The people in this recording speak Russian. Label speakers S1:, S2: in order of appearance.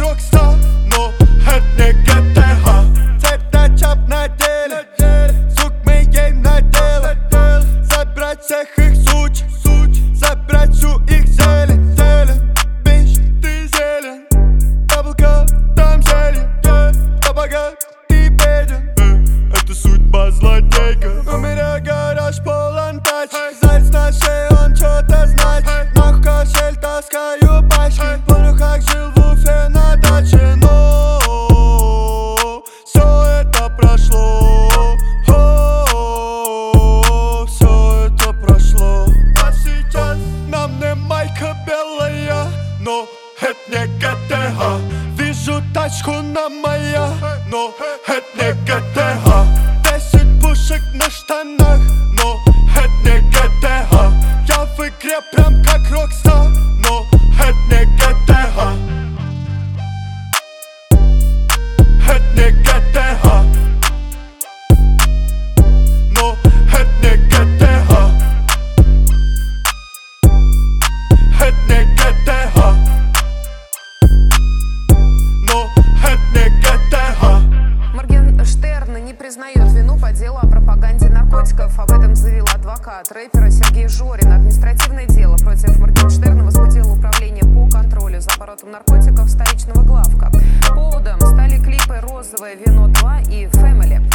S1: Rockstar, но это не GTA. Цепь на чап на деле, сук мы ей надела. Забрать всех их суч, забрать всю их зелень. Бич, ты зелень, яблоко, там зелень. Кто богат, ты беден, это судьба злодейка. У меня гараж полон тачек, заяц на шее, он что-то значит. Нахуй кошель, таскаю пачки. Помню, как жил в Уфе на даче, но все это прошло. Все это прошло. А сейчас на мне майка белая, но это не GTA. Вижу тачку на моя, но это не GTA. 10 пушек на штанах, но это не GTA. Я в игре прям как Rockstar, но это не GTA. Это не GTA. Но это не GTA. Это не GTA. Но это не GTA.
S2: Моргенштерн не признает вину по делу о пропаганде наркотиков. Об этом заявил адвокат рэпера Сергей Жорин. Административное дело против Моргенштерна возбудило Управление по контролю за оборотом наркотиков столичного главка. Поводом стали клипы «Розовое вино 2» и «Family».